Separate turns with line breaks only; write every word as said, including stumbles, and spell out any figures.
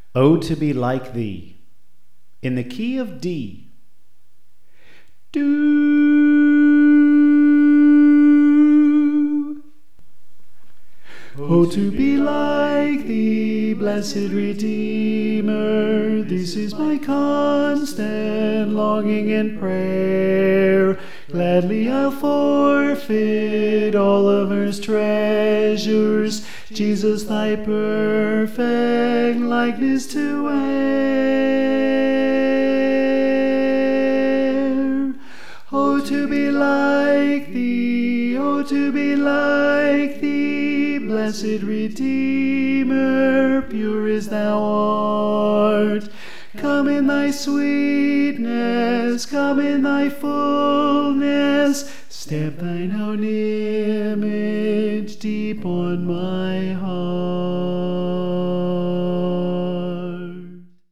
Oh, to be like thee, in the key of D. Do. Oh, to be like thee, blessed Redeemer, this is my constant longing and prayer. Gladly I'll forfeit all of earth's treasures, Jesus, thy perfect likeness to wear. Oh, to be like thee, oh, to be like thee, blessed Redeemer, pure as thou art. Come in thy sweetness, come in thy fullness, stamp thine own image deep on my heart.